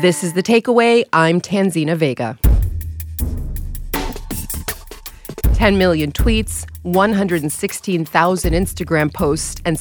This is The Takeaway. I'm Tanzina Vega. 10 million tweets, 116,000 Instagram posts, and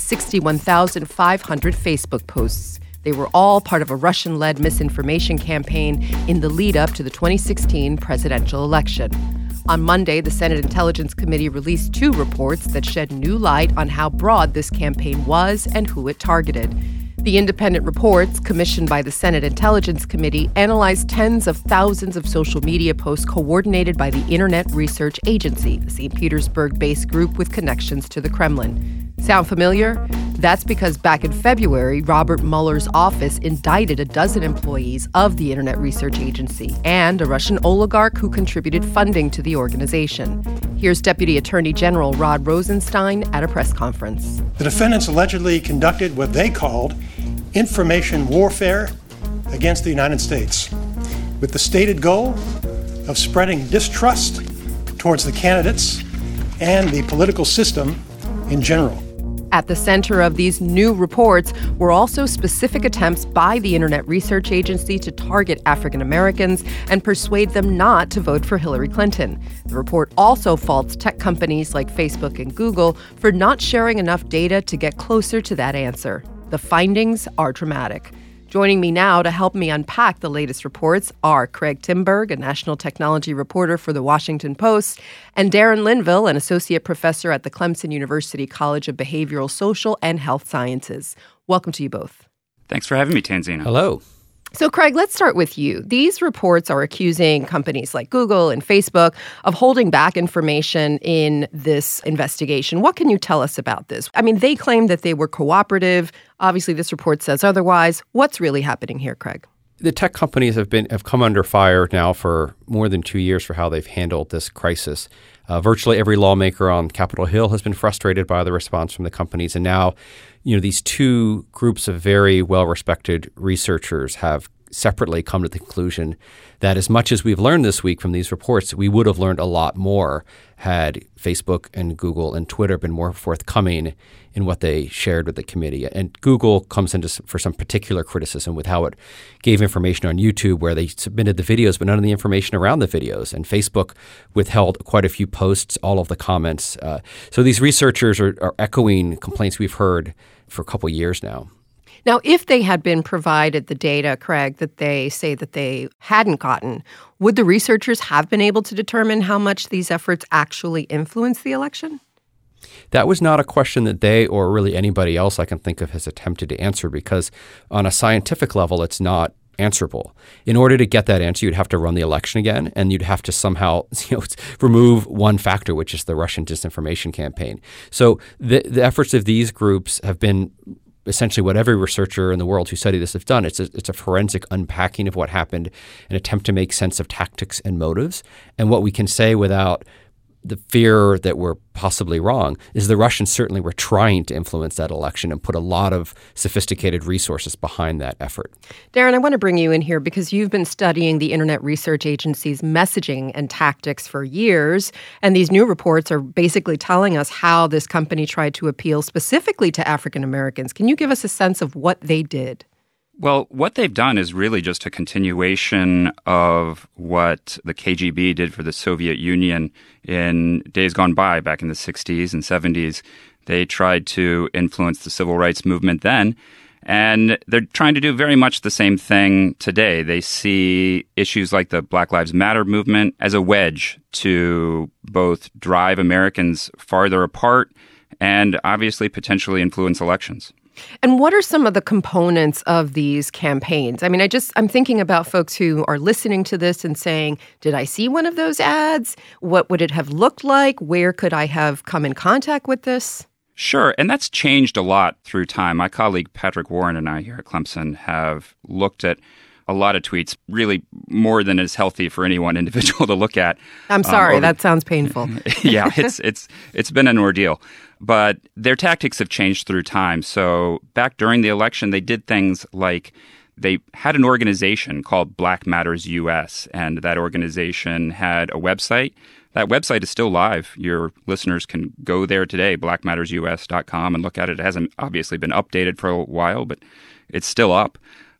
61,500 Facebook posts. They were all part of a Russian-led misinformation campaign in the lead-up to the 2016 presidential election. On Monday, the Senate Intelligence Committee released 2 reports that shed new light on how broad this campaign was and who it targeted. The independent reports, commissioned by the Senate Intelligence Committee, analyzed tens of thousands of social media posts coordinated by the Internet Research Agency, a St. Petersburg-based group with connections to the Kremlin. Sound familiar? That's because back in February, Robert Mueller's office indicted a dozen employees of the Internet Research Agency and a Russian oligarch who contributed funding to the organization. Here's Deputy Attorney General Rod Rosenstein at a press conference. The defendants allegedly conducted what they called information warfare against the United States, with the stated goal of spreading distrust towards the candidates and the political system in general. At the center of these new reports were also specific attempts by the Internet Research Agency to target African Americans and persuade them not to vote for Hillary Clinton. The report also faults tech companies like Facebook and Google for not sharing enough data to get closer to that answer. The findings are dramatic. Joining me now to help me unpack the latest reports are Craig Timberg, a national technology reporter for The Washington Post, and Darren Linville, an associate professor at the Clemson University College of Behavioral, Social, and Health Sciences. Welcome to you both. Thanks for having me, Tanzina. Hello. So, Craig, let's start with you. These reports are accusing companies like Google and Facebook of holding back information in this investigation. What can you tell us about this? I mean, they claim that they were cooperative. Obviously, this report says otherwise. What's really happening here, Craig? The tech companies have come under fire now for more than 2 years for how they've handled this crisis. Virtually every lawmaker on Capitol Hill has been frustrated by the response from the companies. And now, these 2 groups of very well-respected researchers have separately come to the conclusion that as much as we've learned this week from these reports, we would have learned a lot more had Facebook and Google and Twitter been more forthcoming in what they shared with the committee. And Google comes into for some particular criticism with how it gave information on YouTube where they submitted the videos, but none of the information around the videos. And Facebook withheld quite a few posts, all of the comments. So these researchers are echoing complaints we've heard for a couple years now. Now, if they had been provided the data, Craig, that they say that they hadn't gotten, would the researchers have been able to determine how much these efforts actually influenced the election? That was not a question that they or really anybody else I can think of has attempted to answer because on a scientific level, it's not answerable. In order to get that answer, you'd have to run the election again, and you'd have to somehow remove one factor, which is the Russian disinformation campaign. So the efforts of these groups have been essentially what every researcher in the world who study this have done. It's a forensic unpacking of what happened, an attempt to make sense of tactics and motives. And what we can say without the fear that we're possibly wrong is the Russians certainly were trying to influence that election and put a lot of sophisticated resources behind that effort. Darren, I want to bring you in here because you've been studying the Internet Research Agency's messaging and tactics for years, and these new reports are basically telling us how this company tried to appeal specifically to African Americans. Can you give us a sense of what they did? Well, what they've done is really just a continuation of what the KGB did for the Soviet Union in days gone by, back in the 60s and 70s. They tried to influence the civil rights movement then, and they're trying to do very much the same thing today. They see issues like the Black Lives Matter movement as a wedge to both drive Americans farther apart and obviously potentially influence elections. And what are some of the components of these campaigns? I mean, I'm thinking about folks who are listening to this and saying, did I see one of those ads? What would it have looked like? Where could I have come in contact with this? Sure, and that's changed a lot through time. My colleague Patrick Warren and I here at Clemson have looked at a lot of tweets, really more than is healthy for any one individual to look at. I'm sorry, that sounds painful. Yeah, it's been an ordeal. But their tactics have changed through time. So back during the election, they did things like they had an organization called Black Matters US, and that organization had a website. That website is still live. Your listeners can go there today, blackmattersus.com, and look at it. It hasn't obviously been updated for a while, but it's still up.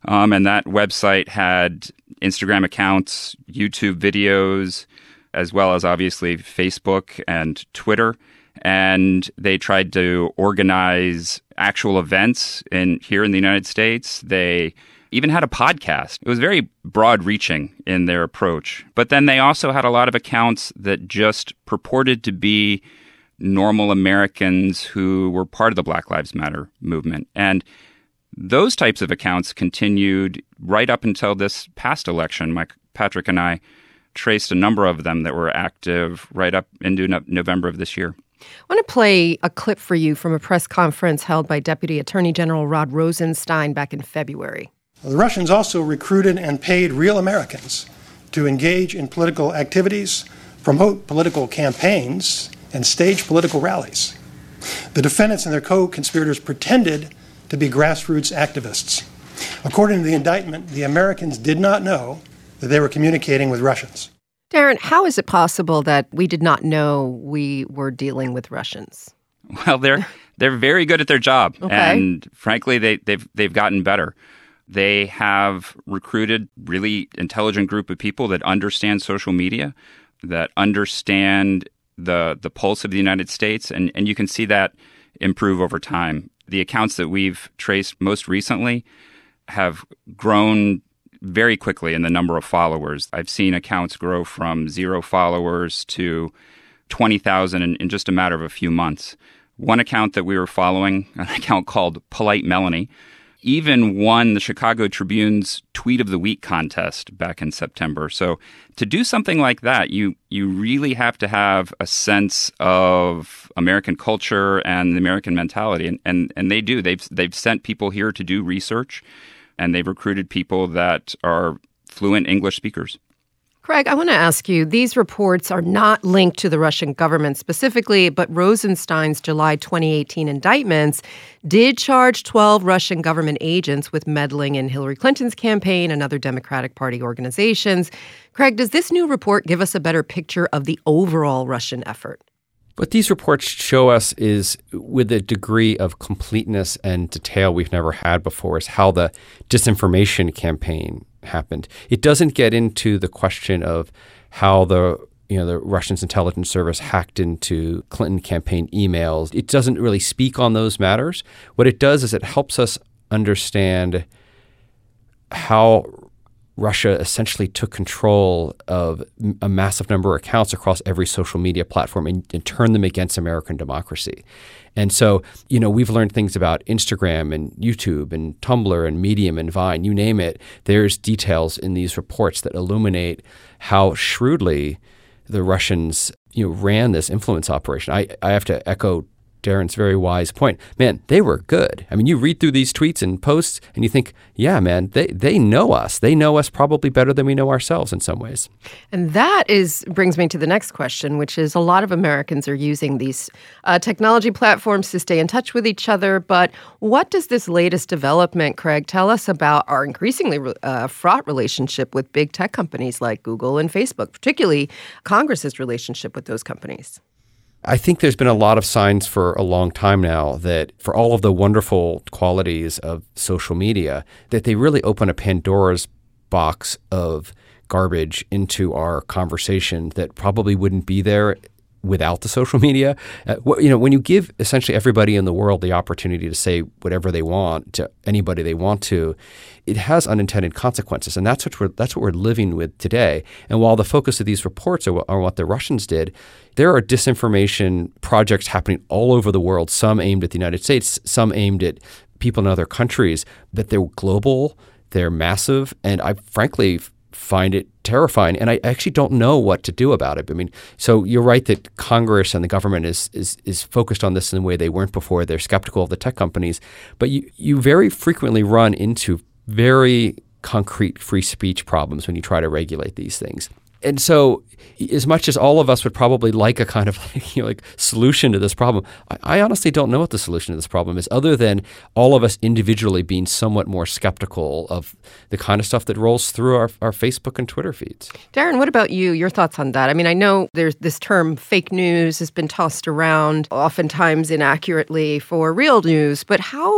And that website had Instagram accounts, YouTube videos, as well as obviously Facebook and Twitter. And they tried to organize actual events here in the United States. They even had a podcast. It was very broad-reaching in their approach. But then they also had a lot of accounts that just purported to be normal Americans who were part of the Black Lives Matter movement. And those types of accounts continued right up until this past election. Patrick and I traced a number of them that were active right up into November of this year. I want to play a clip for you from a press conference held by Deputy Attorney General Rod Rosenstein back in February. The Russians also recruited and paid real Americans to engage in political activities, promote political campaigns, and stage political rallies. The defendants and their co-conspirators pretended to be grassroots activists. According to the indictment, the Americans did not know that they were communicating with Russians. Darren, how is it possible that we did not know we were dealing with Russians? Well, they're very good at their job, okay. And frankly, they've gotten better. They have recruited really intelligent group of people that understand social media, that understand the pulse of the United States, and you can see that improve over time. The accounts that we've traced most recently have grown very quickly in the number of followers. I've seen accounts grow from 0 followers to 20,000 in just a matter of a few months. One account that we were following, an account called Polite Melanie, even won the Chicago Tribune's Tweet of the Week contest back in September. So to do something like that, you really have to have a sense of American culture and the American mentality, and they do. They've sent people here to do research, and they've recruited people that are fluent English speakers. Craig, I want to ask you, these reports are not linked to the Russian government specifically, but Rosenstein's July 2018 indictments did charge 12 Russian government agents with meddling in Hillary Clinton's campaign and other Democratic Party organizations. Craig, does this new report give us a better picture of the overall Russian effort? What these reports show us is, with a degree of completeness and detail we've never had before, is how the disinformation campaign happened. It doesn't get into the question of how the Russian intelligence service hacked into Clinton campaign emails. It doesn't really speak on those matters. What it does is it helps us understand how Russia essentially took control of a massive number of accounts across every social media platform and turned them against American democracy. And so, we've learned things about Instagram and YouTube and Tumblr and Medium and Vine, you name it. There's details in these reports that illuminate how shrewdly the Russians, ran this influence operation. I have to echo Darren's very wise point. Man, they were good. I mean, you read through these tweets and posts and you think, yeah, man, they know us. They know us probably better than we know ourselves in some ways. And that brings me to the next question, which is a lot of Americans are using these technology platforms to stay in touch with each other. But what does this latest development, Craig, tell us about our increasingly fraught relationship with big tech companies like Google and Facebook, particularly Congress's relationship with those companies? I think there's been a lot of signs for a long time now that for all of the wonderful qualities of social media, that they really open a Pandora's box of garbage into our conversation that probably wouldn't be there without the social media. When you give essentially everybody in the world the opportunity to say whatever they want to anybody they want to, it has unintended consequences, and that's what we're living with today. And while the focus of these reports are what the Russians did, there are disinformation projects happening all over the world. Some aimed at the United States, some aimed at people in other countries. That they're global, they're massive, and I frankly find it terrifying, and I actually don't know what to do about it. I mean, so you're right that Congress and the government is focused on this in a way they weren't before. They're skeptical of the tech companies, but you very frequently run into very concrete free speech problems when you try to regulate these things. And so as much as all of us would probably like a kind of solution to this problem, I honestly don't know what the solution to this problem is, other than all of us individually being somewhat more skeptical of the kind of stuff that rolls through our Facebook and Twitter feeds. Darren, what about you? Your thoughts on that? I mean, I know there's this term fake news has been tossed around, oftentimes inaccurately, for real news, but how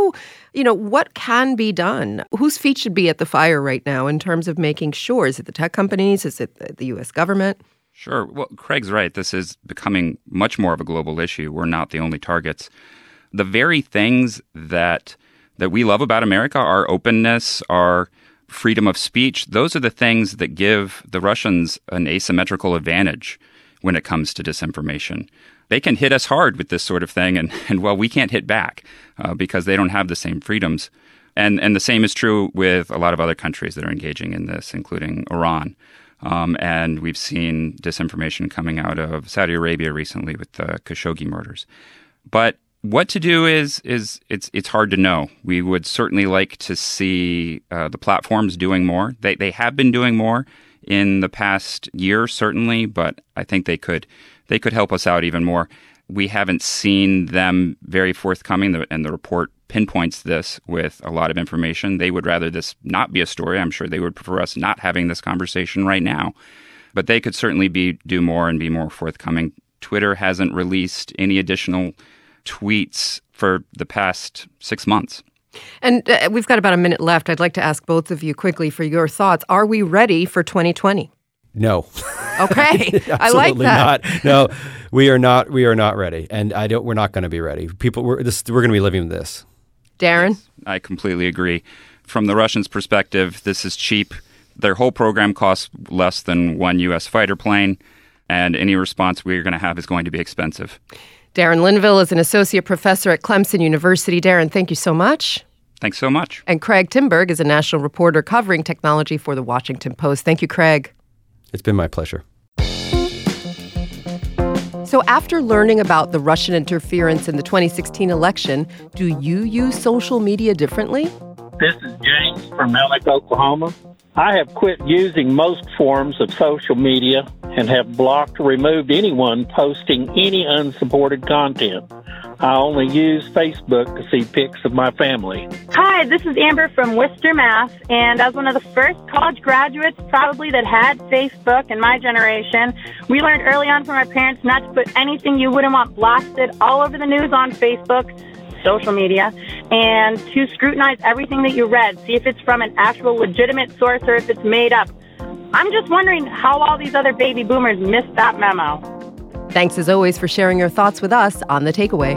What can be done? Whose feet should be at the fire right now in terms of making sure? Is it the tech companies? Is it the U.S. government? Sure. Well, Craig's right. This is becoming much more of a global issue. We're not the only targets. The very things that we love about America, our openness, our freedom of speech, those are the things that give the Russians an asymmetrical advantage when it comes to disinformation. They can hit us hard with this sort of thing, and we can't hit back because they don't have the same freedoms. And the same is true with a lot of other countries that are engaging in this, including Iran. And we've seen disinformation coming out of Saudi Arabia recently with the Khashoggi murders. But what to do is it's hard to know. We would certainly like to see the platforms doing more. They have been doing more in the past year, certainly, but I think they could help us out even more. We haven't seen them very forthcoming, and the report pinpoints this with a lot of information. They would rather this not be a story. I'm sure they would prefer us not having this conversation right now. But they could certainly do more and be more forthcoming. Twitter hasn't released any additional tweets for the past 6 months. And we've got about a minute left. I'd like to ask both of you quickly for your thoughts. Are we ready for 2020? No. Okay. I like that. Not. No, we are not. We are not ready, and we're not going to be ready. We're going to be living this. Darren? Yes, I completely agree. From the Russians' perspective, this is cheap. Their whole program costs less than one U.S. fighter plane, and any response we're going to have is going to be expensive. Darren Linville is an associate professor at Clemson University. Darren, thank you so much. Thanks so much. And Craig Timberg is a national reporter covering technology for The Washington Post. Thank you, Craig. It's been my pleasure. So after learning about the Russian interference in the 2016 election, do you use social media differently? This is James from Mellick, Oklahoma. I have quit using most forms of social media and have blocked or removed anyone posting any unsupported content. I only use Facebook to see pics of my family. Hi, this is Amber from Worcester, Mass. And as one of the first college graduates probably that had Facebook in my generation, we learned early on from our parents not to put anything you wouldn't want blasted all over the news on Facebook, social media, and to scrutinize everything that you read, see if it's from an actual legitimate source or if it's made up. I'm just wondering how all these other baby boomers missed that memo. Thanks as always for sharing your thoughts with us on The Takeaway.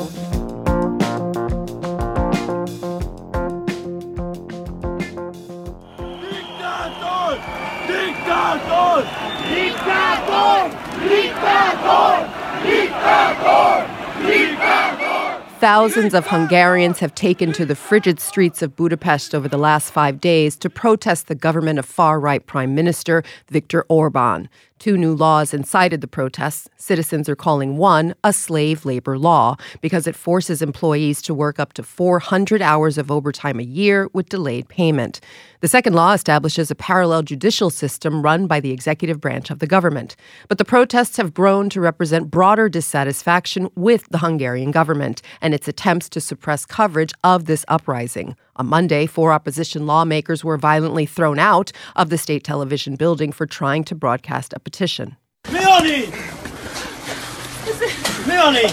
Thousands of Hungarians have taken to the frigid streets of Budapest over the last 5 days to protest the government of far-right Prime Minister Viktor Orban. 2 new laws incited the protests. Citizens are calling one a slave labor law because it forces employees to work up to 400 hours of overtime a year with delayed payment. The second law establishes a parallel judicial system run by the executive branch of the government. But the protests have grown to represent broader dissatisfaction with the Hungarian government and its attempts to suppress coverage of this uprising. On Monday, 4 opposition lawmakers were violently thrown out of the state television building for trying to broadcast a petition. Leonie! Leonie!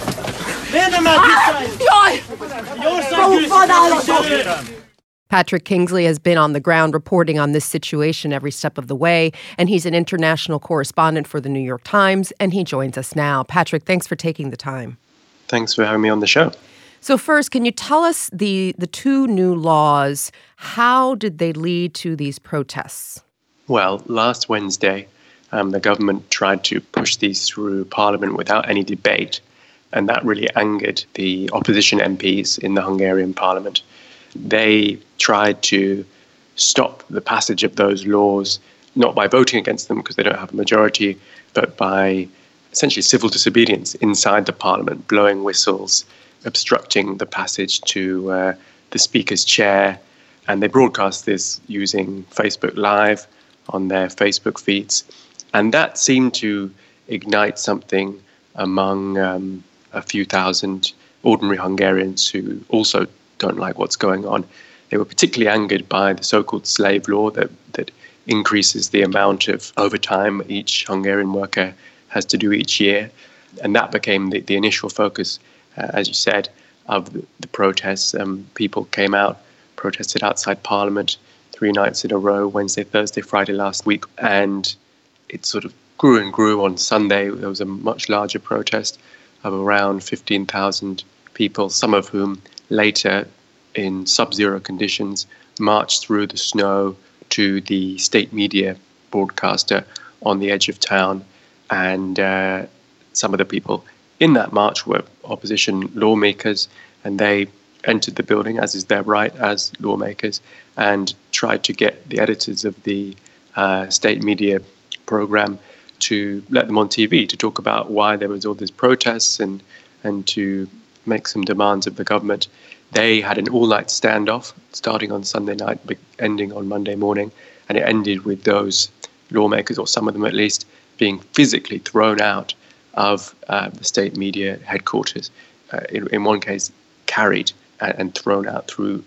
Patrick Kingsley has been on the ground reporting on this situation every step of the way, and he's an international correspondent for the New York Times, and he joins us now. Patrick, thanks for taking the time. Thanks for having me on the show. So first, can you tell us the 2 new laws, how did they lead to these protests? Well, last Wednesday, the government tried to push these through Parliament without any debate, and that really angered the opposition MPs in the Hungarian Parliament. They tried to stop the passage of those laws, not by voting against them because they don't have a majority, but by essentially civil disobedience inside the Parliament, blowing whistles, obstructing the passage to the Speaker's chair. And they broadcast this using Facebook Live on their Facebook feeds. And that seemed to ignite something among a few thousand ordinary Hungarians who also don't like what's going on. They were particularly angered by the so-called slave law that increases the amount of overtime each Hungarian worker has to do each year. And that became the initial focus, as you said. of the protests. People came out, protested outside Parliament 3 nights in a row, Wednesday, Thursday, Friday last week. And it sort of grew and grew. On Sunday, there was a much larger protest of around 15,000 people, some of whom later, in sub-zero conditions, marched through the snow to the state media broadcaster on the edge of town. And some of the people in that march were opposition lawmakers, and they entered the building, as is their right as lawmakers, and tried to get the editors of the state media program to let them on TV to talk about why there was all these protests and to make some demands of the government. They had an all-night standoff starting on Sunday night, ending on Monday morning, and it ended with those lawmakers, or some of them at least, being physically thrown out of the state media headquarters. In one case, carried and thrown out through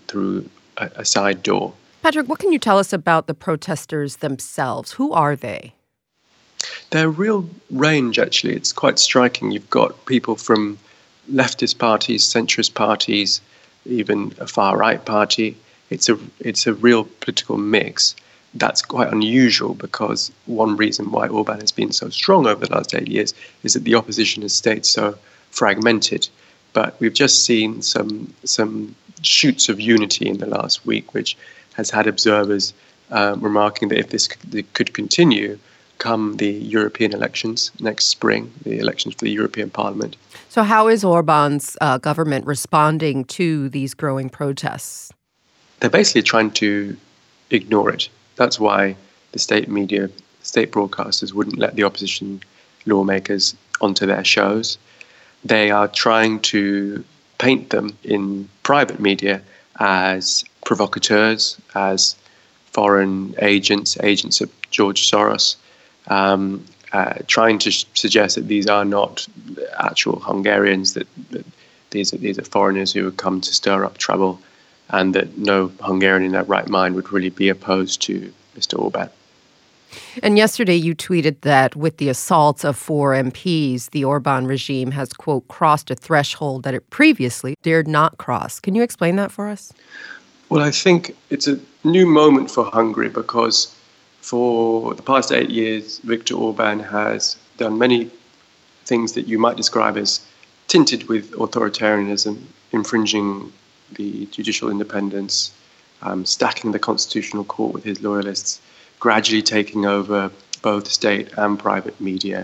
a side door. Patrick, what can you tell us about the protesters themselves? Who are they? They're a real range, actually. It's quite striking. You've got people from leftist parties, centrist parties, even a far-right party. It's a real political mix. That's quite unusual, because one reason why Orban has been so strong over the last 8 years is that the opposition has stayed so fragmented. But we've just seen some shoots of unity in the last week, which has had observers remarking that if this could continue, come the European elections next spring, the elections for the European Parliament. So how is Orban's government responding to these growing protests? They're basically trying to ignore it. That's why the state media, state broadcasters wouldn't let the opposition lawmakers onto their shows. They are trying to paint them in private media as provocateurs, as foreign agents of George Soros, trying to suggest that these are not actual Hungarians, that these are foreigners who have come to stir up trouble, and that no Hungarian in their right mind would really be opposed to Mr. Orban. And yesterday you tweeted that with the assaults of 4 MPs, the Orban regime has, quote, crossed a threshold that it previously dared not cross. Can you explain that for us? Well, I think it's a new moment for Hungary, because for the past 8 years, Viktor Orban has done many things that you might describe as tinted with authoritarianism, infringing the judicial independence, stacking the constitutional court with his loyalists, gradually taking over both state and private media,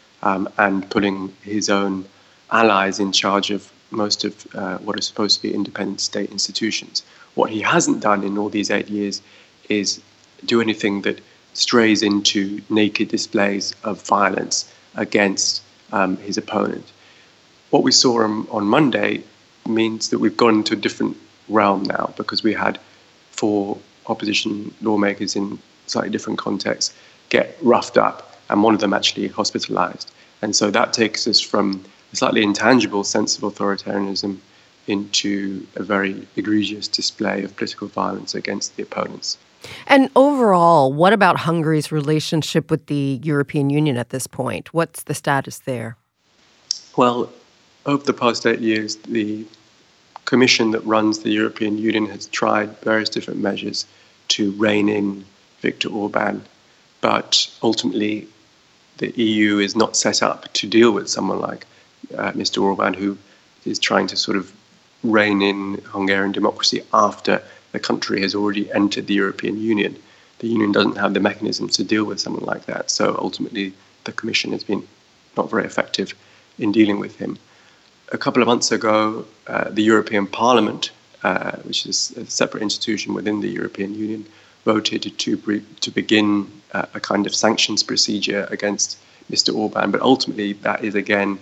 and putting his own allies in charge of most of what are supposed to be independent state institutions. What he hasn't done in all these 8 years is do anything that strays into naked displays of violence against his opponent. What we saw on Monday means that we've gone into a different realm now, because we had 4 opposition lawmakers in slightly different contexts get roughed up, and one of them actually hospitalized. And so that takes us from a slightly intangible sense of authoritarianism into a very egregious display of political violence against the opponents. And overall, what about Hungary's relationship with the European Union at this point? What's the status there? Well, over the past 8 years, the Commission that runs the European Union has tried various different measures to rein in Viktor Orban, but ultimately the EU is not set up to deal with someone like Mr. Orban, who is trying to sort of rein in Hungarian democracy after the country has already entered the European Union. The Union doesn't have the mechanisms to deal with someone like that, so ultimately the Commission has been not very effective in dealing with him. A couple of months ago, the European Parliament, which is a separate institution within the European Union, voted to begin a kind of sanctions procedure against Mr. Orban. But ultimately, that is again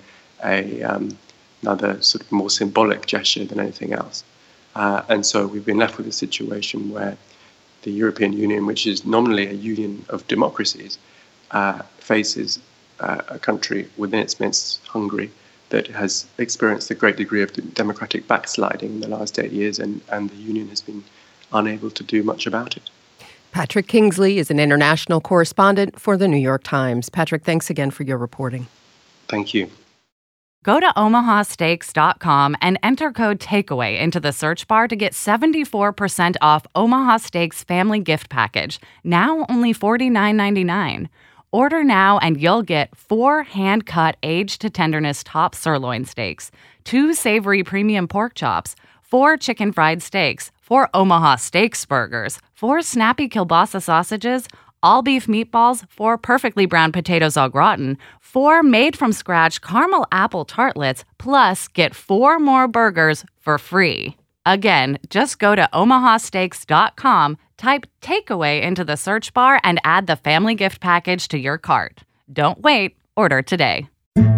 another sort of more symbolic gesture than anything else. And so we've been left with a situation where the European Union, which is nominally a union of democracies, faces a country within its midst, Hungary, that has experienced a great degree of democratic backsliding in the last 8 years, and the Union has been unable to do much about it. Patrick Kingsley is an international correspondent for The New York Times. Patrick, thanks again for your reporting. Thank you. Go to omahasteaks.com and enter code TAKEAWAY into the search bar to get 74% off Omaha Steaks Family Gift Package, now only $49.99. Order now and you'll get 4 hand-cut aged-to-tenderness top sirloin steaks, 2 savory premium pork chops, 4 chicken fried steaks, 4 Omaha Steaks burgers, 4 snappy kielbasa sausages, all beef meatballs, 4 perfectly browned potatoes au gratin, 4 made-from-scratch caramel apple tartlets, plus get 4 more burgers for free. Again, just go to omahasteaks.com, type takeaway into the search bar, and add the family gift package to your cart. Don't wait. Order today.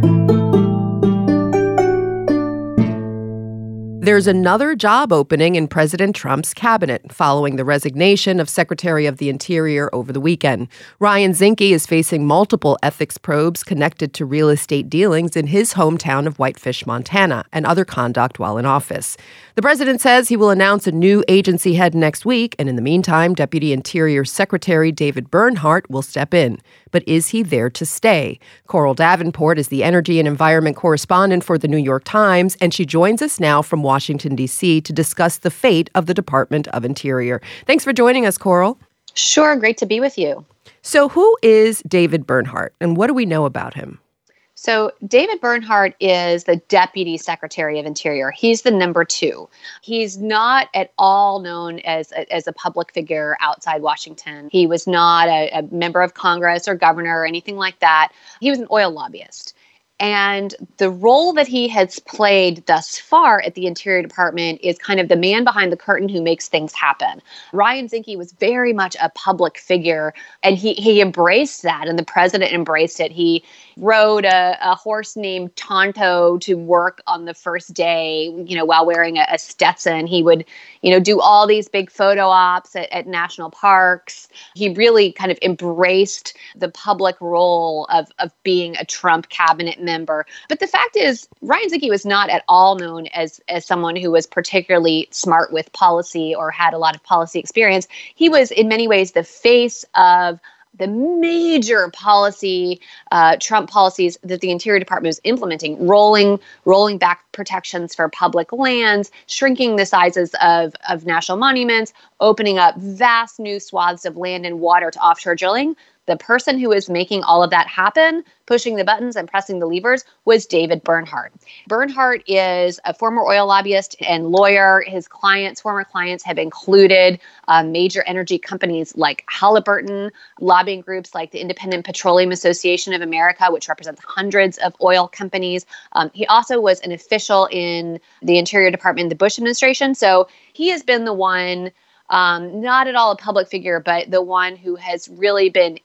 There's another job opening in President Trump's cabinet following the resignation of Secretary of the Interior over the weekend. Ryan Zinke is facing multiple ethics probes connected to real estate dealings in his hometown of Whitefish, Montana, and other conduct while in office. The president says he will announce a new agency head next week, and in the meantime, Deputy Interior Secretary David Bernhardt will step in. But is he there to stay? Coral Davenport is the energy and environment correspondent for the New York Times, and she joins us now from Washington, D.C. to discuss the fate of the Department of Interior. Thanks for joining us, Coral. Sure, great to be with you. So who is David Bernhardt, and what do we know about him? So David Bernhardt is the Deputy Secretary of Interior. He's the number 2. He's not at all known as a public figure outside Washington. He was not a member of Congress or governor or anything like that. He was an oil lobbyist. And the role that he has played thus far at the Interior Department is kind of the man behind the curtain who makes things happen. Ryan Zinke was very much a public figure, and he embraced that, and the president embraced it. He rode a horse named Tonto to work on the first day, while wearing a Stetson. He would, do all these big photo ops at national parks. He really kind of embraced the public role of being a Trump cabinet member. But the fact is, Ryan Zinke was not at all known as someone who was particularly smart with policy or had a lot of policy experience. He was in many ways the face of the major policy, Trump policies that the Interior Department was implementing, rolling back protections for public lands, shrinking the sizes of national monuments, opening up vast new swaths of land and water to offshore drilling. The person who was making all of that happen, pushing the buttons and pressing the levers, was David Bernhardt. Bernhardt is a former oil lobbyist and lawyer. His former clients have included major energy companies like Halliburton, lobbying groups like the Independent Petroleum Association of America, which represents hundreds of oil companies. He also was an official in the Interior Department in the Bush administration. So he has been the one, not at all a public figure, but the one who has really been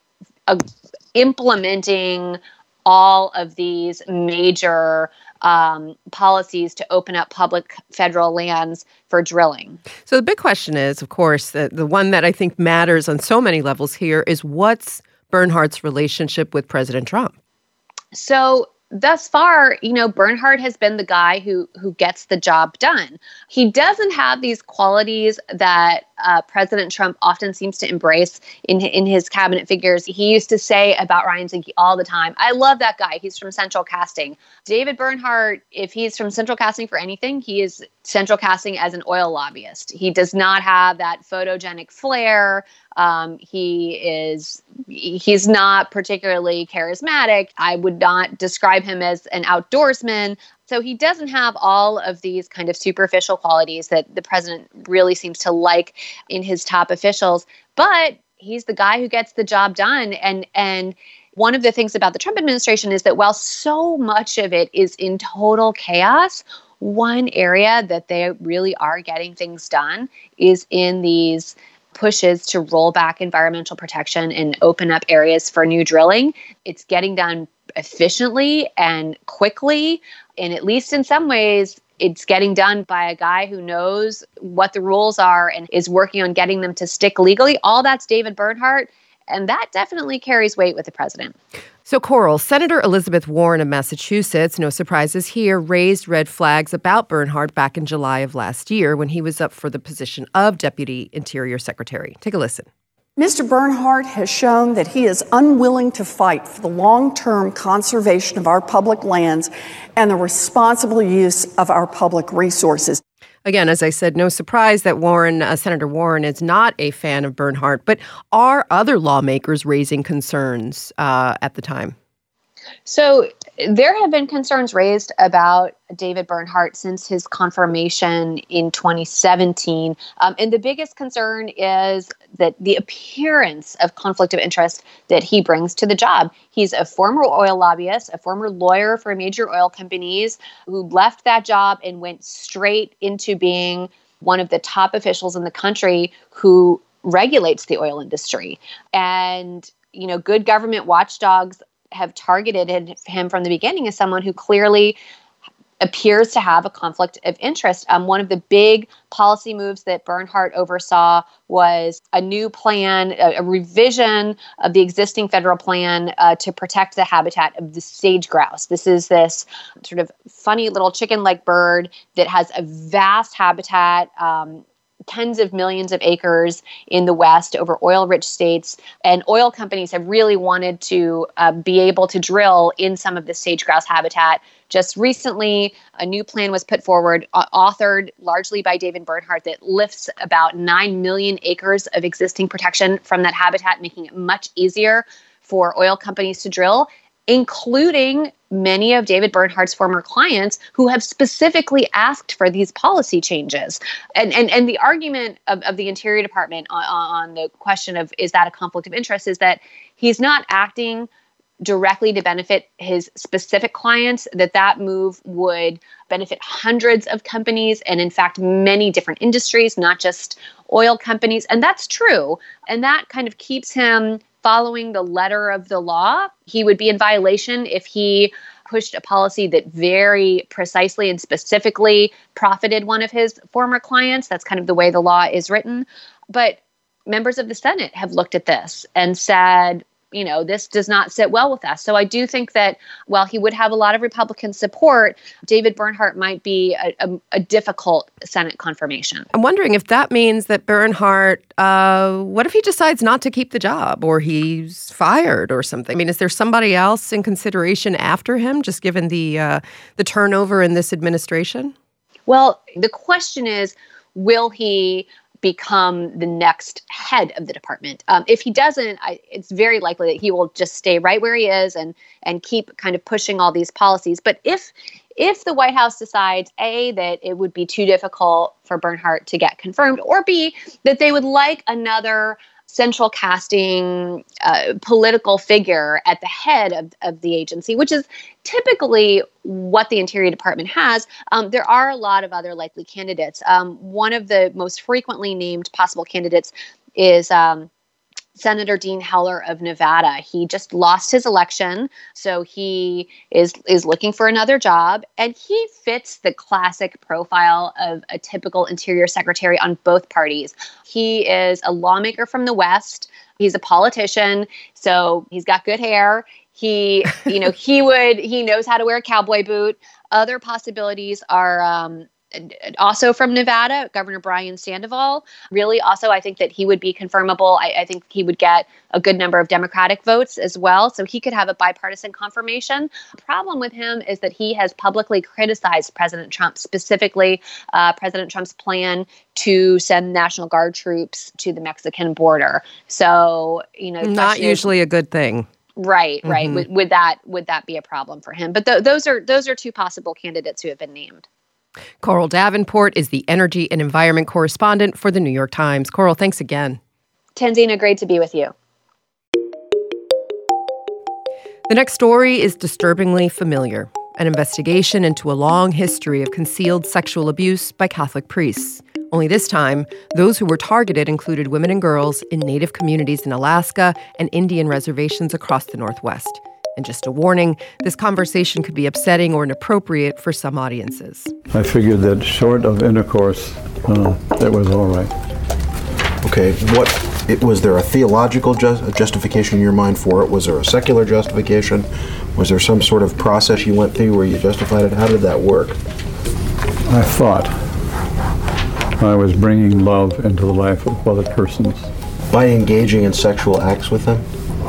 implementing all of these major policies to open up public federal lands for drilling. So the big question is, of course, the one that I think matters on so many levels here is what's Bernhardt's relationship with President Trump? So thus far, Bernhardt has been the guy who gets the job done. He doesn't have these qualities that President Trump often seems to embrace in his cabinet figures. He used to say about Ryan Zinke all the time, "I love that guy. He's from Central Casting." David Bernhardt, if he's from Central Casting for anything, he is Central Casting as an oil lobbyist. He does not have that photogenic flair. He's not particularly charismatic. I would not describe him as an outdoorsman. So he doesn't have all of these kind of superficial qualities that the president really seems to like in his top officials. But he's the guy who gets the job done. And one of the things about the Trump administration is that while so much of it is in total chaos, one area that they really are getting things done is in these pushes to roll back environmental protection and open up areas for new drilling. It's getting done efficiently and quickly. And at least in some ways, it's getting done by a guy who knows what the rules are and is working on getting them to stick legally. All that's David Bernhardt. And that definitely carries weight with the president. So, Coral, Senator Elizabeth Warren of Massachusetts, no surprises here, raised red flags about Bernhardt back in July of last year when he was up for the position of Deputy Interior Secretary. Take a listen. Mr. Bernhardt has shown that he is unwilling to fight for the long-term conservation of our public lands and the responsible use of our public resources. Again, as I said, no surprise that Senator Warren is not a fan of Bernhardt, but are other lawmakers raising concerns at the time? So there have been concerns raised about David Bernhardt since his confirmation in 2017. And the biggest concern is that the appearance of conflict of interest that he brings to the job. He's a former oil lobbyist, a former lawyer for major oil companies who left that job and went straight into being one of the top officials in the country who regulates the oil industry. And, good government watchdogs have targeted him from the beginning as someone who clearly appears to have a conflict of interest. One of the big policy moves that Bernhardt oversaw was a new plan, a revision of the existing federal plan to protect the habitat of the sage grouse. This is this sort of funny little chicken-like bird that has a vast habitat, tens of millions of acres in the West over oil-rich states. And oil companies have really wanted to be able to drill in some of the sage-grouse habitat. Just recently, a new plan was put forward, authored largely by David Bernhardt, that lifts about 9 million acres of existing protection from that habitat, making it much easier for oil companies to drill, including many of David Bernhardt's former clients who have specifically asked for these policy changes. And the argument of the Interior Department on the question of, is that a conflict of interest, is that he's not acting directly to benefit his specific clients, that move would benefit hundreds of companies and, in fact, many different industries, not just oil companies. And that's true. And that kind of keeps him following the letter of the law. He would be in violation if he pushed a policy that very precisely and specifically profited one of his former clients. That's kind of the way the law is written. But members of the Senate have looked at this and said, this does not sit well with us. So I do think that while he would have a lot of Republican support, David Bernhardt might be a difficult Senate confirmation. I'm wondering if that means that Bernhardt, what if he decides not to keep the job, or he's fired or something? I mean, is there somebody else in consideration after him, just given the turnover in this administration? Well, the question is, will he become the next head of the department? If he doesn't, it's very likely that he will just stay right where he is and keep kind of pushing all these policies. But if the White House decides, A, that it would be too difficult for Bernhardt to get confirmed, or B, that they would like another central casting political figure at the head of the agency, which is typically what the Interior Department has, there are a lot of other likely candidates. One of the most frequently named possible candidates is Senator Dean Heller of Nevada. He just lost his election, so he is looking for another job, and he fits the classic profile of a typical Interior Secretary on both parties. He is a lawmaker from the West. He's a politician, so he's got good hair. He knows how to wear a cowboy boot. Other possibilities are also from Nevada, Governor Brian Sandoval. Really, also, I think that he would be confirmable. I think he would get a good number of Democratic votes as well, so he could have a bipartisan confirmation. The problem with him is that he has publicly criticized President Trump, specifically President Trump's plan to send National Guard troops to the Mexican border. So, not usually a good thing. Right. Mm-hmm. Would that be a problem for him? But those are two possible candidates who have been named. Coral Davenport is the energy and environment correspondent for the New York Times. Coral, thanks again. Tanzina, great to be with you. The next story is disturbingly familiar. An investigation into a long history of concealed sexual abuse by Catholic priests. Only this time, those who were targeted included women and girls in Native communities in Alaska and Indian reservations across the Northwest. And just a warning, this conversation could be upsetting or inappropriate for some audiences. I figured that short of intercourse, that was all right. Okay, was there a theological justification in your mind for it? Was there a secular justification? Was there some sort of process you went through where you justified it? How did that work? I thought I was bringing love into the life of other persons. By engaging in sexual acts with them?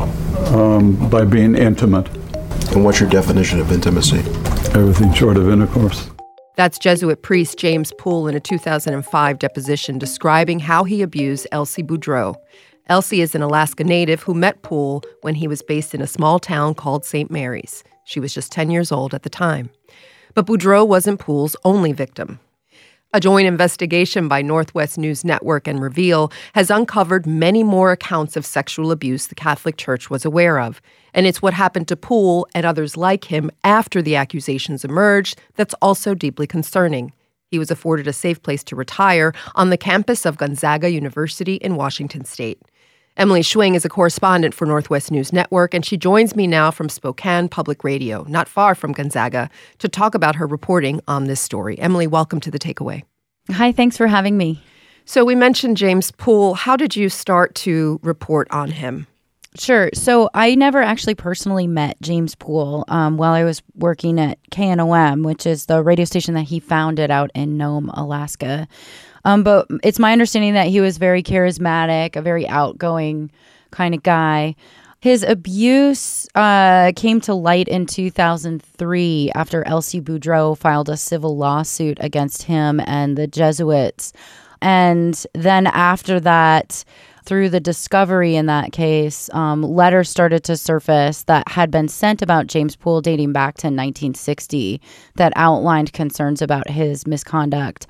By being intimate. And what's your definition of intimacy? Everything short of intercourse. That's Jesuit priest James Poole in a 2005 deposition describing how he abused Elsie Boudreau. Elsie is an Alaska native who met Poole when he was based in a small town called St. Mary's. She was just 10 years old at the time. But Boudreau wasn't Poole's only victim. A joint investigation by Northwest News Network and Reveal has uncovered many more accounts of sexual abuse the Catholic Church was aware of. And it's what happened to Poole and others like him after the accusations emerged that's also deeply concerning. He was afforded a safe place to retire on the campus of Gonzaga University in Washington State. Emily Schwing is a correspondent for Northwest News Network, and she joins me now from Spokane Public Radio, not far from Gonzaga, to talk about her reporting on this story. Emily, welcome to The Takeaway. Hi, thanks for having me. So we mentioned James Poole. How did you start to report on him? Sure. So I never actually personally met James Poole while I was working at KNOM, which is the radio station that he founded out in Nome, Alaska. But it's my understanding that he was very charismatic, a very outgoing kind of guy. His abuse came to light in 2003 after Elsie Boudreau filed a civil lawsuit against him and the Jesuits. And then after that, through the discovery in that case, letters started to surface that had been sent about James Poole dating back to 1960 that outlined concerns about his misconduct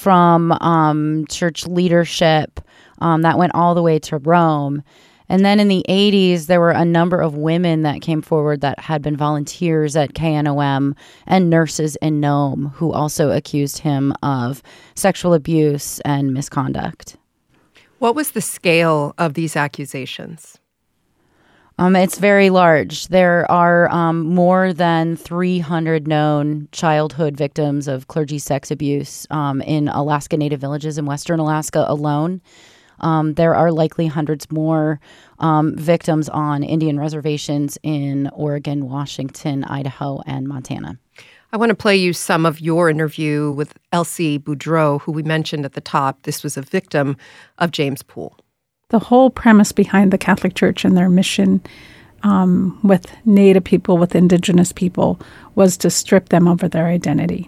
from church leadership that went all the way to Rome. And then in the 80s, there were a number of women that came forward that had been volunteers at KNOM and nurses in Nome who also accused him of sexual abuse and misconduct. What was the scale of these accusations? It's very large. There are more than 300 known childhood victims of clergy sex abuse in Alaska Native villages in Western Alaska alone. There are likely hundreds more victims on Indian reservations in Oregon, Washington, Idaho, and Montana. I want to play you some of your interview with Elsie Boudreau, who we mentioned at the top. This was a victim of James Poole. The whole premise behind the Catholic Church and their mission with Native people, with Indigenous people, was to strip them of their identity.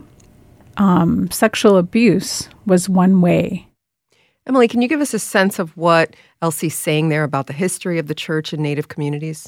Sexual abuse was one way. Emily, can you give us a sense of what Elsie's saying there about the history of the church and Native communities?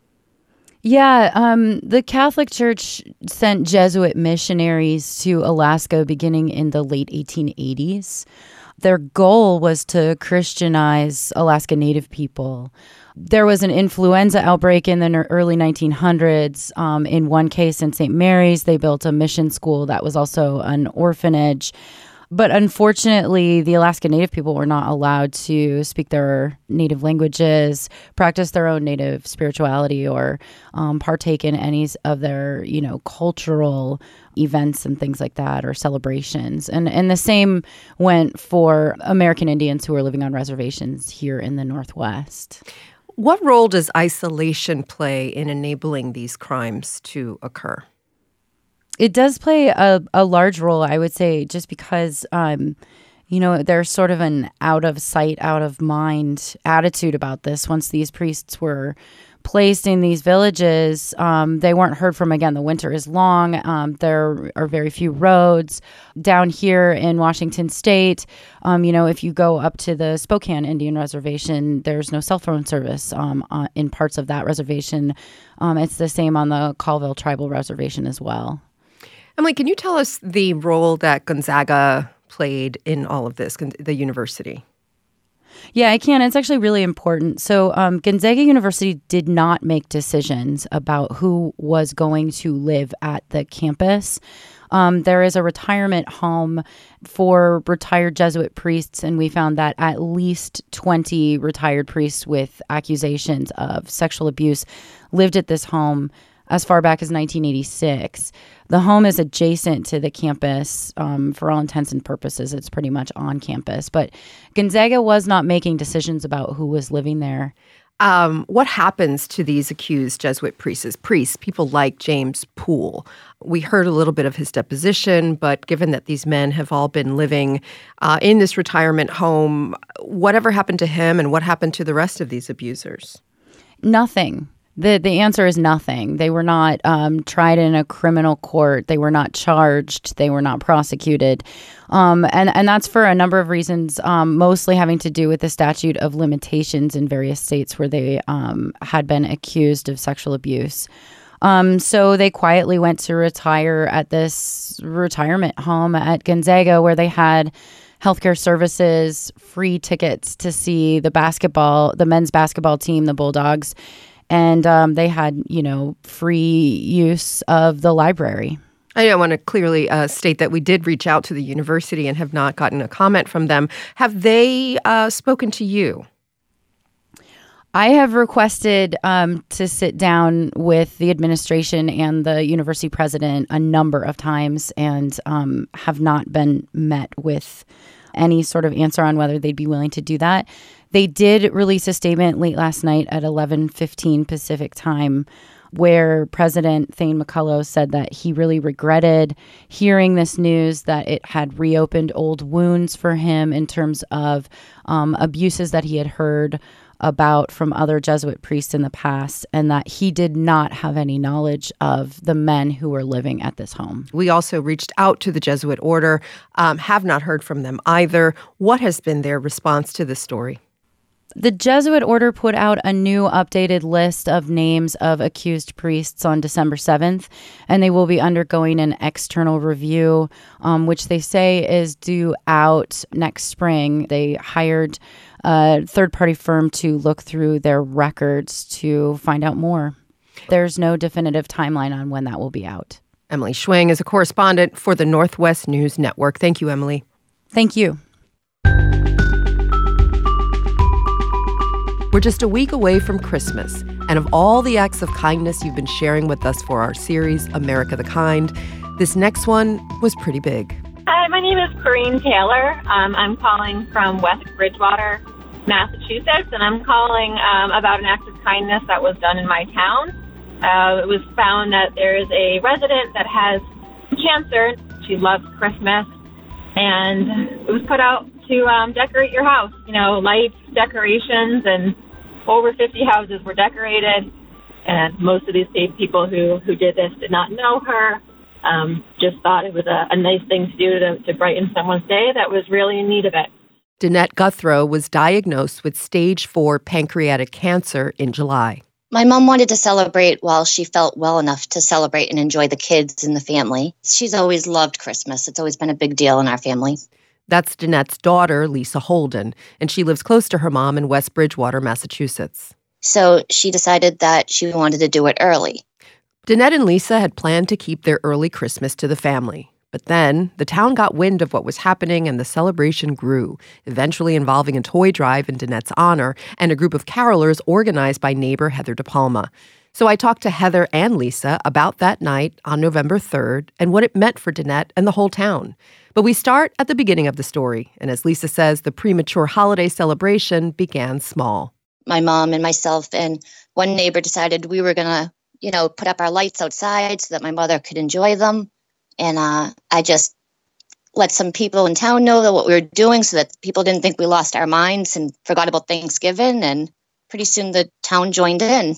Yeah, the Catholic Church sent Jesuit missionaries to Alaska beginning in the late 1880s. Their goal was to Christianize Alaska Native people. There was an influenza outbreak in the early 1900s. In one case in St. Mary's, they built a mission school that was also an orphanage. But unfortunately, the Alaska Native people were not allowed to speak their native languages, practice their own native spirituality, or partake in any of their, cultural events and things like that, or celebrations. And the same went for American Indians who were living on reservations here in the Northwest. What role does isolation play in enabling these crimes to occur? It does play a large role, I would say, just because, there's sort of an out of sight, out of mind attitude about this. Once these priests were placed in these villages, they weren't heard from again. The winter is long. There are very few roads. Down here in Washington State, if you go up to the Spokane Indian Reservation, there's no cell phone service in parts of that reservation. It's the same on the Colville Tribal Reservation as well. Emily, can you tell us the role that Gonzaga played in all of this, the university? Yeah, I can. It's actually really important. So Gonzaga University did not make decisions about who was going to live at the campus. There is a retirement home for retired Jesuit priests, and we found that at least 20 retired priests with accusations of sexual abuse lived at this home as far back as 1986. The home is adjacent to the campus. For all intents and purposes, it's pretty much on campus. But Gonzaga was not making decisions about who was living there. What happens to these accused Jesuit priests, people like James Poole? We heard a little bit of his deposition, but given that these men have all been living in this retirement home, whatever happened to him and what happened to the rest of these abusers? Nothing. The answer is nothing. They were not tried in a criminal court. They were not charged. They were not prosecuted. And that's for a number of reasons, mostly having to do with the statute of limitations in various states where they had been accused of sexual abuse. So they quietly went to retire at this retirement home at Gonzaga, where they had healthcare services, free tickets to see the men's basketball team, the Bulldogs. And they had, free use of the library. I want to clearly state that we did reach out to the university and have not gotten a comment from them. Have they spoken to you? I have requested to sit down with the administration and the university president a number of times and have not been met with any sort of answer on whether they'd be willing to do that. They did release a statement late last night at 11:15 Pacific time where President Thane McCullough said that he really regretted hearing this news, that it had reopened old wounds for him in terms of abuses that he had heard about from other Jesuit priests in the past, and that he did not have any knowledge of the men who were living at this home. We also reached out to the Jesuit order, have not heard from them either. What has been their response to this story? The Jesuit order put out a new updated list of names of accused priests on December 7th, and they will be undergoing an external review, which they say is due out next spring. They hired a third-party firm to look through their records to find out more. There's no definitive timeline on when that will be out. Emily Schwing is a correspondent for the Northwest News Network. Thank you, Emily. Thank you. We're just a week away from Christmas, and of all the acts of kindness you've been sharing with us for our series, America the Kind, this next one was pretty big. Hi, my name is Corrine Taylor. I'm calling from West Bridgewater, Massachusetts, and I'm calling about an act of kindness that was done in my town. It was found that there is a resident that has cancer. She loves Christmas, and it was put out to decorate your house. Lights, decorations, and over 50 houses were decorated, and most of these people who did this did not know her, just thought it was a nice thing to do to brighten someone's day that was really in need of it. Danette Guthrow was diagnosed with stage 4 pancreatic cancer in July. My mom wanted to celebrate while she felt well enough to celebrate and enjoy the kids and the family. She's always loved Christmas. It's always been a big deal in our family. That's Danette's daughter, Lisa Holden, and she lives close to her mom in West Bridgewater, Massachusetts. So she decided that she wanted to do it early. Danette and Lisa had planned to keep their early Christmas to the family. But then the town got wind of what was happening and the celebration grew, eventually involving a toy drive in Danette's honor and a group of carolers organized by neighbor Heather DePalma. So I talked to Heather and Lisa about that night on November 3rd and what it meant for Danette and the whole town. But we start at the beginning of the story. And as Lisa says, the premature holiday celebration began small. My mom and myself and one neighbor decided we were going to, put up our lights outside so that my mother could enjoy them. And I just let some people in town know that what we were doing so that people didn't think we lost our minds and forgot about Thanksgiving. And pretty soon the town joined in.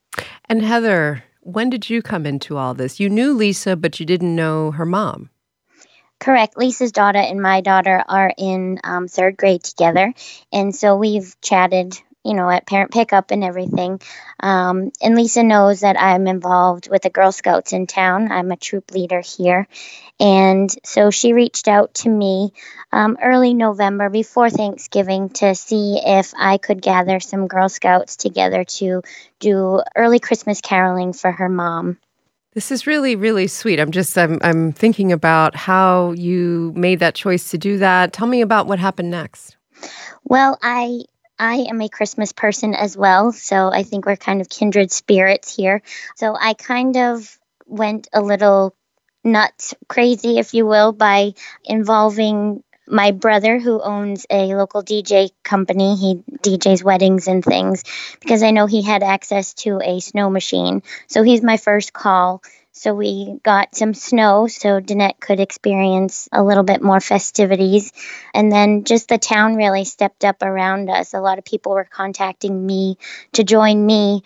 And Heather, when did you come into all this? You knew Lisa, but you didn't know her mom. Correct. Lisa's daughter and my daughter are in third grade together. And so we've chatted, at parent pickup and everything. And Lisa knows that I'm involved with the Girl Scouts in town. I'm a troop leader here. And so she reached out to me early November before Thanksgiving to see if I could gather some Girl Scouts together to do early Christmas caroling for her mom. This is really, really sweet. I'm thinking about how you made that choice to do that. Tell me about what happened next. Well, I am a Christmas person as well, so I think we're kind of kindred spirits here. So I kind of went a little nuts, crazy, if you will, by involving My brother, who owns a local DJ company, he DJs weddings and things, because I know he had access to a snow machine. So he's my first call. So we got some snow so Danette could experience a little bit more festivities. And then just the town really stepped up around us. A lot of people were contacting me to join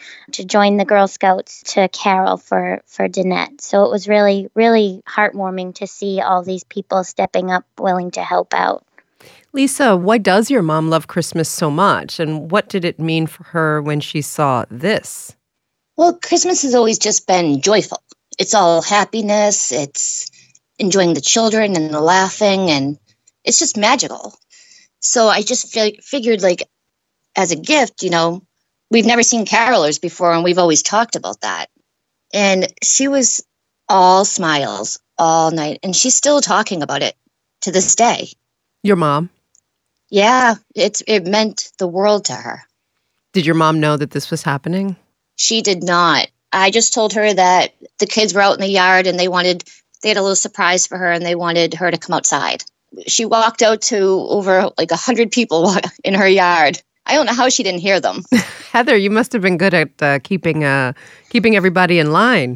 the Girl Scouts to carol for Danette. So it was really, really heartwarming to see all these people stepping up, willing to help out. Lisa, why does your mom love Christmas so much? And what did it mean for her when she saw this? Well, Christmas has always just been joyful. It's all happiness, it's enjoying the children and the laughing, and it's just magical. So I just figured, like, as a gift, we've never seen carolers before, and we've always talked about that. And she was all smiles all night, and she's still talking about it to this day. Your mom? Yeah, it meant the world to her. Did your mom know that this was happening? She did not. I just told her that the kids were out in the yard and they had a little surprise for her and they wanted her to come outside. She walked out to over 100 people in her yard. I don't know how she didn't hear them. Heather, you must have been good at keeping everybody in line.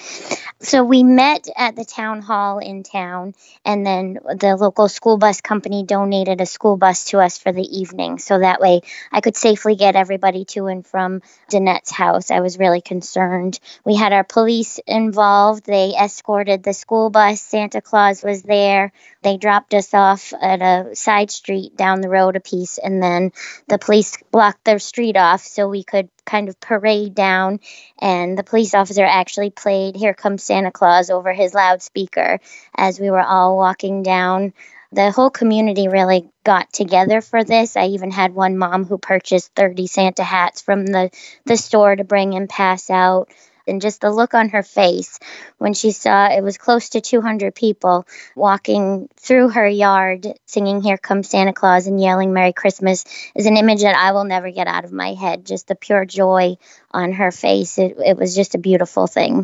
So we met at the town hall in town, and then the local school bus company donated a school bus to us for the evening. So that way I could safely get everybody to and from Danette's house. I was really concerned. We had our police involved. They escorted the school bus. Santa Claus was there. They dropped us off at a side street down the road a piece, and then the police blocked their street off so we could kind of parade down, and the police officer actually played Here Comes Santa Claus over his loudspeaker as we were all walking down. The whole community really got together for this. I even had one mom who purchased 30 Santa hats from the store to bring and pass out. And just the look on her face when she saw it was close to 200 people walking through her yard singing Here Comes Santa Claus and yelling Merry Christmas is an image that I will never get out of my head. Just the pure joy on her face. It was just a beautiful thing.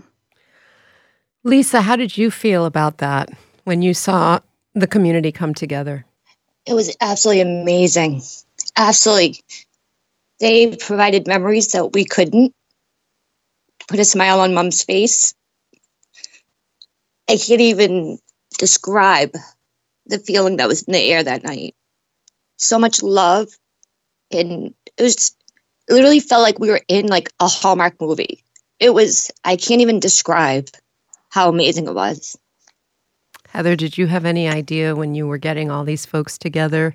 Lisa, how did you feel about that when you saw the community come together? It was absolutely amazing. Absolutely. They provided memories that we couldn't. Put a smile on Mom's face. I can't even describe the feeling that was in the air that night. So much love. And it literally felt like we were in a Hallmark movie. I can't even describe how amazing it was. Heather, did you have any idea when you were getting all these folks together?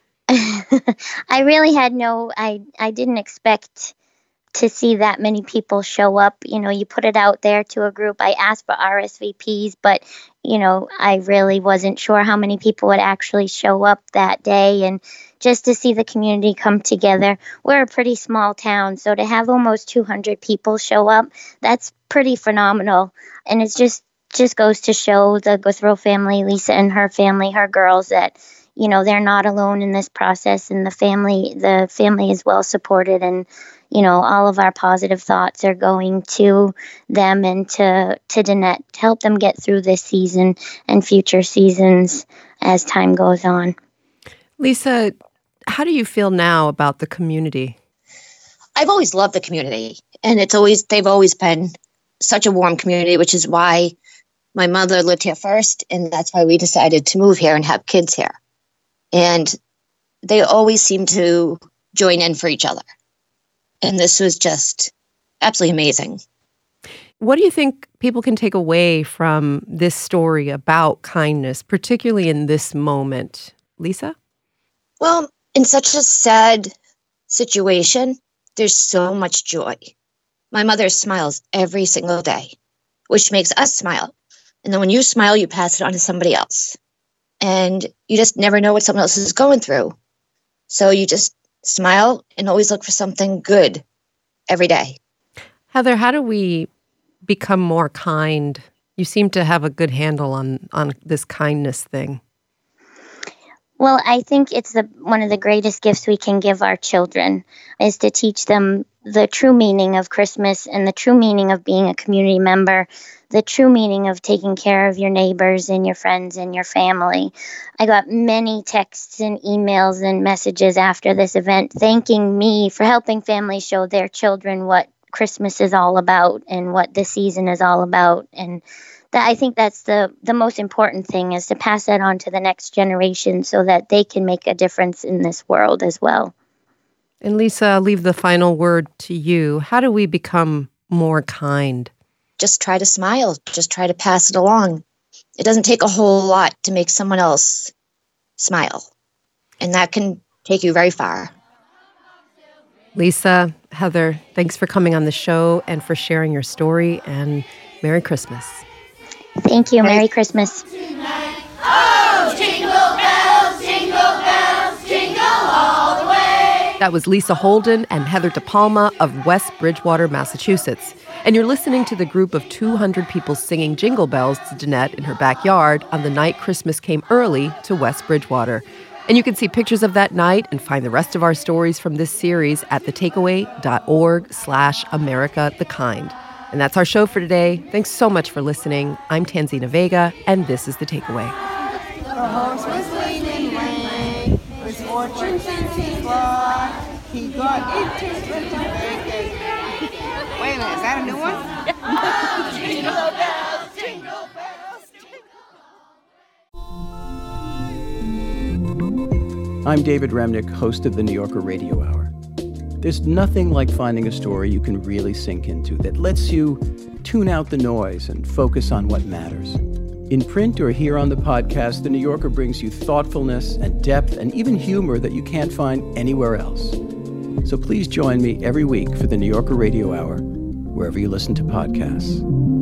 I really had I didn't expect to see that many people show up. You put it out there to a group. I asked for RSVPs, but, I really wasn't sure how many people would actually show up that day. And just to see the community come together, we're a pretty small town. So to have almost 200 people show up, that's pretty phenomenal. And it's just goes to show the Guthrow family, Lisa and her family, her girls, that, they're not alone in this process. And the family is well supported, and all of our positive thoughts are going to them and to Danette to help them get through this season and future seasons as time goes on. Lisa, how do you feel now about the community? I've always loved the community, and they've always been such a warm community, which is why my mother lived here first, and that's why we decided to move here and have kids here. And they always seem to join in for each other. And this was just absolutely amazing. What do you think people can take away from this story about kindness, particularly in this moment? Lisa? Well, in such a sad situation, there's so much joy. My mother smiles every single day, which makes us smile. And then when you smile, you pass it on to somebody else. And you just never know what someone else is going through. So you just smile and always look for something good every day. Heather, how do we become more kind? You seem to have a good handle on this kindness thing. Well, I think it's one of the greatest gifts we can give our children is to teach them the true meaning of Christmas and the true meaning of being a community member, the true meaning of taking care of your neighbors and your friends and your family. I got many texts and emails and messages after this event thanking me for helping families show their children what Christmas is all about and what this season is all about. And I think that's the most important thing, is to pass that on to the next generation so that they can make a difference in this world as well. And Lisa, I'll leave the final word to you. How do we become more kind? Just try to smile. Just try to pass it along. It doesn't take a whole lot to make someone else smile. And that can take you very far. Lisa, Heather, thanks for coming on the show and for sharing your story, and Merry Christmas. Thank you. Merry Christmas. Oh, jingle bells, jingle all the way. That was Lisa Holden and Heather DePalma of West Bridgewater, Massachusetts. And you're listening to the group of 200 people singing Jingle Bells to Danette in her backyard on the night Christmas came early to West Bridgewater. And you can see pictures of that night and find the rest of our stories from this series at thetakeaway.org/AmericaTheKind. And that's our show for today. Thanks so much for listening. I'm Tanzina Vega, and this is The Takeaway. The horse was leaning lame, his fortune since he fought. He got into Wait a minute, is that a new one? Jingle bells, jingle bells, I'm David Remnick, host of the New Yorker Radio Hour. There's nothing like finding a story you can really sink into that lets you tune out the noise and focus on what matters. In print or here on the podcast, The New Yorker brings you thoughtfulness and depth and even humor that you can't find anywhere else. So please join me every week for the New Yorker Radio Hour, wherever you listen to podcasts.